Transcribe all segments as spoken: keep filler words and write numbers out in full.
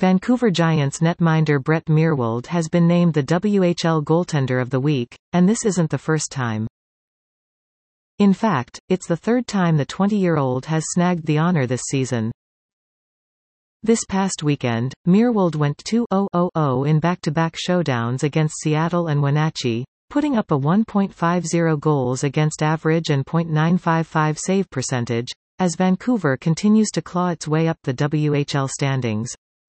Vancouver Giants netminder Brett Meerwald has been named the W H L Goaltender of the Week, and this isn't the first time. In fact, it's the third time the twenty-year-old has snagged the honor this season. This past weekend, Meerwald went two thousand in back-to-back showdowns against Seattle and Wenatchee, putting up a one point five oh goals against average and point nine five five save percentage, as Vancouver continues to claw its way up the W H L standings.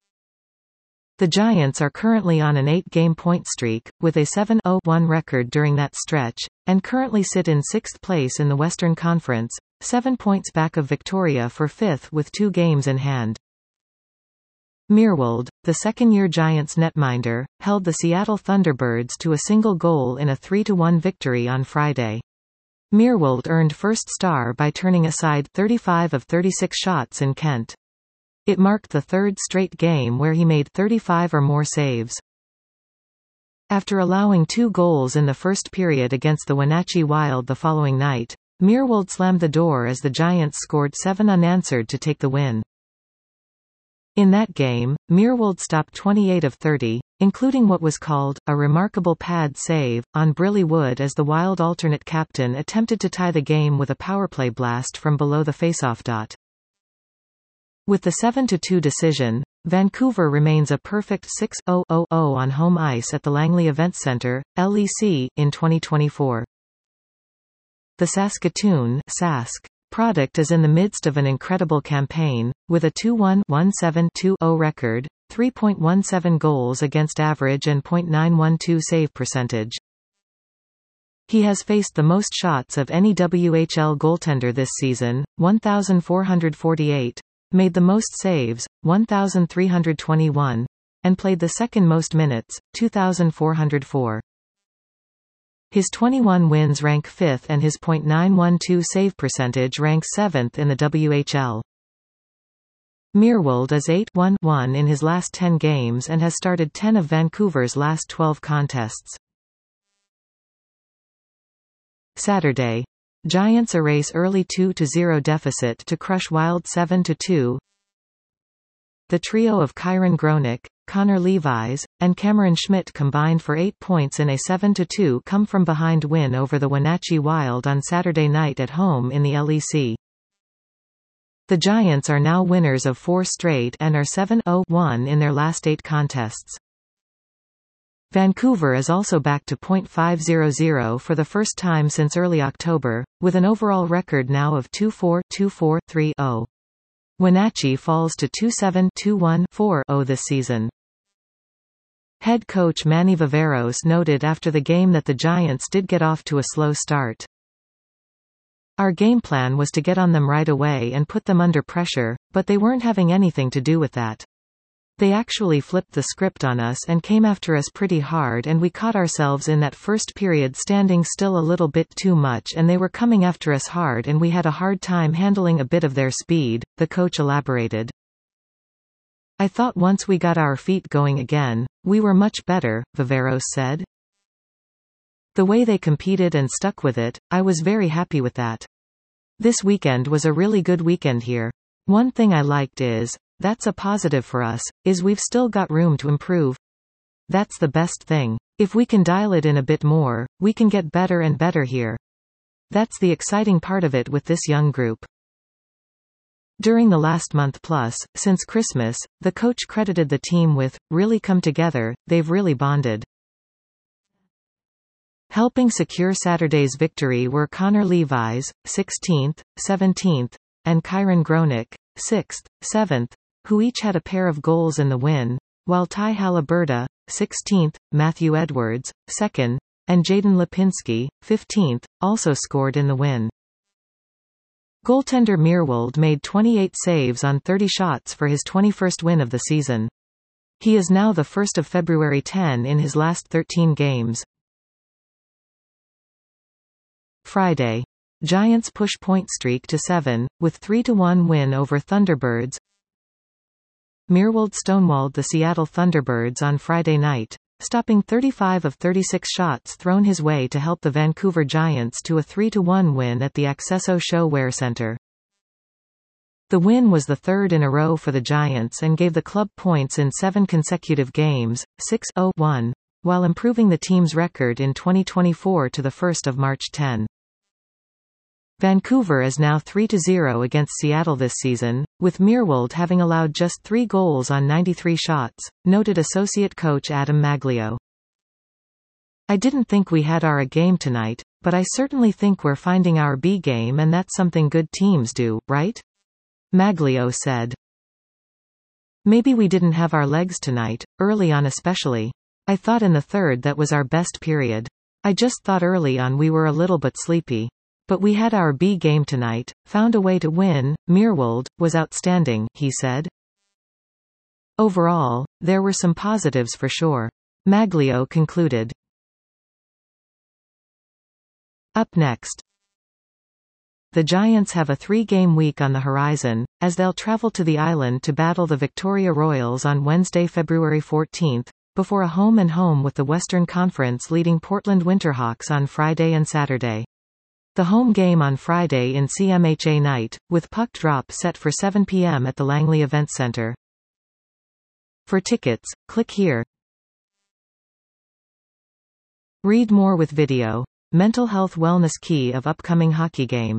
The Giants are currently on an eight-game point streak, with a seven oh one record during that stretch, and currently sit in sixth place in the Western Conference, seven points back of Victoria for fifth with two games in hand. Meerwald, the second-year Giants netminder, held the Seattle Thunderbirds to a single goal in a three to one victory on Friday. Meerwald earned first star by turning aside thirty-five of thirty-six shots in Kent. It marked the third straight game where he made thirty-five or more saves. After allowing two goals in the first period against the Wenatchee Wild the following night, Meerwald slammed the door as the Giants scored seven unanswered to take the win. In that game, Meerwald stopped twenty-eight of thirty, including what was called a remarkable pad save on Brilly Wood as the Wild alternate captain attempted to tie the game with a powerplay blast from below the faceoff dot. With the seven to two decision, Vancouver remains a perfect six thousand on home ice at the Langley Events Centre, L E C, in twenty twenty-four. The Saskatoon Sask product is in the midst of an incredible campaign, with a two one one seven two oh record, three point one seven goals against average and point nine one two save percentage. He has faced the most shots of any W H L goaltender this season, one thousand four hundred forty-eight, made the most saves, one thousand three hundred twenty-one, and played the second most minutes, two thousand four hundred four. His twenty-one wins rank fifth and his point nine one two save percentage ranks seventh in the W H L. Meerwald is eight one one in his last ten games and has started ten of Vancouver's last twelve contests. Saturday. Giants erase early two to zero deficit to crush Wild seven to two. The trio of Kyron Gronick, Connor Levi's, and Cameron Schmidt combined for eight points in a seven to two come-from-behind win over the Wenatchee Wild on Saturday night at home in the L E C. The Giants are now winners of four straight and are seven oh one in their last eight contests. Vancouver is also back to point five hundred for the first time since early October, with an overall record now of two four two four three oh. Wenatchee falls to two seven two one four oh this season. Head coach Manny Viveros noted after the game that the Giants did get off to a slow start. Our game plan was to get on them right away and put them under pressure, but they weren't having anything to do with that. They actually flipped the script on us and came after us pretty hard, and we caught ourselves in that first period standing still a little bit too much, and they were coming after us hard and we had a hard time handling a bit of their speed, the coach elaborated. I thought once we got our feet going again, we were much better, Viveros said. The way they competed and stuck with it, I was very happy with that. This weekend was a really good weekend here. One thing I liked is, that's a positive for us, is we've still got room to improve. That's the best thing. If we can dial it in a bit more, we can get better and better here. That's the exciting part of it with this young group. During the last month plus, since Christmas, the coach credited the team with, really come together, they've really bonded. Helping secure Saturday's victory were Connor Levi's, sixteenth, seventeenth, and Kyron Gronick, sixth, seventh, who each had a pair of goals in the win, while Ty Haliburda, sixteenth, Matthew Edwards, second, and Jaden Lipinski, fifteenth, also scored in the win. Goaltender Meerwald made twenty-eight saves on thirty shots for his twenty-first win of the season. He is now the first of February ten in his last thirteen games. Friday. Giants push point streak to seven, with three to one win over Thunderbirds. Meerwald stonewalled the Seattle Thunderbirds on Friday night, stopping thirty-five of thirty-six shots thrown his way to help the Vancouver Giants to a three to one win at the Accesso Show Wear Center. The win was the third in a row for the Giants and gave the club points in seven consecutive games, six oh one, while improving the team's record in twenty twenty-four to the first of March ten. Vancouver is now three to zero against Seattle this season, with Meerwald having allowed just three goals on ninety-three shots, noted associate coach Adam Maglio. I didn't think we had our A game tonight, but I certainly think we're finding our B game, and that's something good teams do, right? Maglio said. Maybe we didn't have our legs tonight, early on especially. I thought in the third that was our best period. I just thought early on we were a little bit sleepy. But we had our B game tonight, found a way to win. Meerwald was outstanding, he said. Overall, there were some positives for sure. Maglio concluded. Up next. The Giants have a three-game week on the horizon, as they'll travel to the island to battle the Victoria Royals on Wednesday, February fourteenth, before a home-and-home with the Western Conference leading Portland Winterhawks on Friday and Saturday. The home game on Friday in C M H A night, with puck drop set for seven p m at the Langley Events Center. For tickets, click here. Read more with video. Mental health wellness key of upcoming hockey game.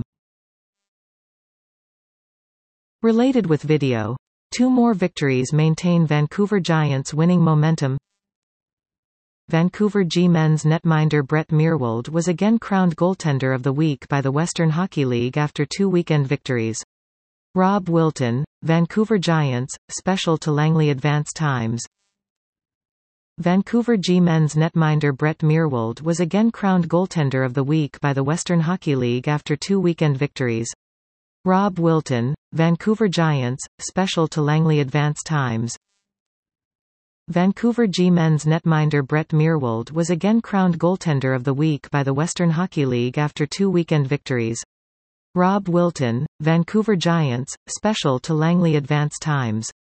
Related with video. Two more victories maintain Vancouver Giants winning momentum. Vancouver G men's netminder Brett Meerwald was again crowned goaltender of the week by the Western Hockey League after two weekend victories. Rob Wilton, Vancouver Giants, special to Langley Advance Times. Vancouver G men's netminder Brett Meerwald was again crowned goaltender of the week by the Western Hockey League after two weekend victories. Rob Wilton, Vancouver Giants, special to Langley Advance Times. Vancouver G men's netminder Brett Meerwald was again crowned goaltender of the week by the Western Hockey League after two weekend victories. Rob Wilton, Vancouver Giants, special to Langley Advance Times.